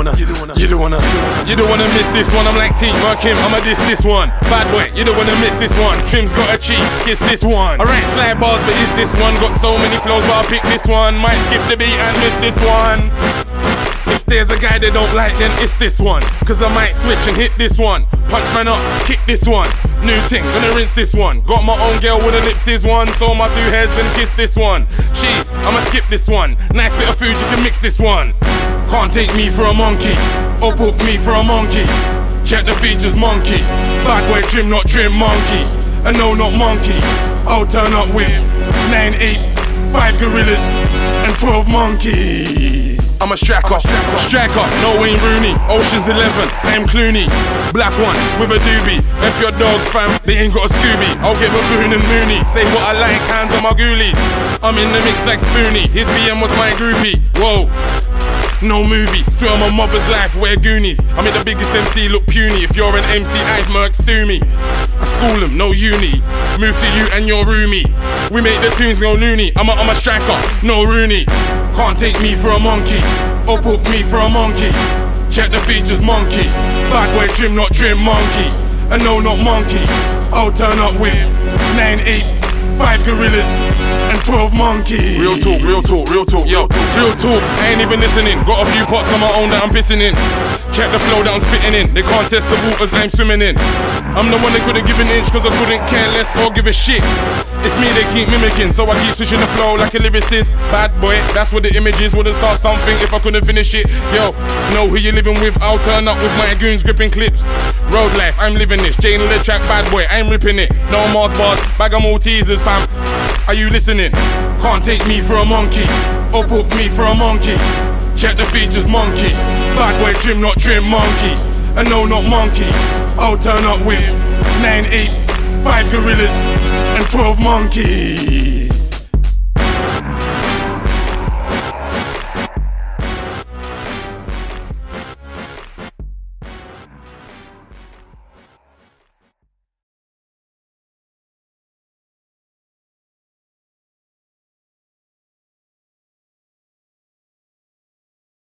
don't wanna miss this one. I'm like teamwork him, I'ma this one. Bad boy, you don't wanna miss this one. Trim's got a cheek, kiss this one. Alright, slide bars, but is this one? Got so many flows, but I'll pick this one. Might skip the beat and miss this one. If there's a guy they don't like, then it's this one. Cause I might switch and hit this one. Punch man up, kick this one. New thing, gonna rinse this one. Got my own girl with her lips is one. So my two heads and kiss this one. She's, I'ma skip this one. Nice bit of food, you can mix this one. Can't take me for a monkey, or book me for a monkey. Check the features, monkey. Bad boy trim, not trim, monkey. And no, not monkey. I'll turn up with 9 apes, 5 gorillas, and 12 monkeys. I'm a striker, no Wayne Rooney. Ocean's 11, I'm Clooney. Black one with a doobie. If your dogs fam, they ain't got a Scooby. I'll get Baboon and Mooney. Say what I like, hands on my ghoulies. I'm in the mix like Spoonie. His BM was my groupie. Whoa. No movie, swear on my mother's life, we're Goonies. I made the biggest MC look puny. If you're an MC, I'd murk, sue me. I school them, no uni. Move to you and your roomie. We make the tunes go loony. I'm a striker, no Rooney. Can't take me for a monkey, or book me for a monkey. Check the features, monkey. Bad boy trim, not trim, monkey. And no, not monkey. I'll turn up with 9 apes, 5 gorillas, and 12 monkeys. Real talk, yo, real talk. I ain't even listening. Got a few pots on my own that I'm pissing in. Check the flow that I'm spitting in. They can't test the waters I'm swimming in. I'm the one that couldn't give an inch cause I couldn't care less or give a shit. It's me they keep mimicking, so I keep switching the flow like a lyricist. Bad boy, that's what the image is. Wouldn't start something if I couldn't finish it. Yo, know who you living with? I'll turn up with my goons gripping clips. Road life, I'm living this. Jane on the track, bad boy, I'm ripping it. No Mars bars, bag of Maltesers, fam. Are you listening? Can't take me for a monkey, or book me for a monkey. Check the features, monkey. Bad boy trim, not trim, monkey. And no, not monkey. I'll turn up with 9 apes, 5 gorillas, and 12 monkeys.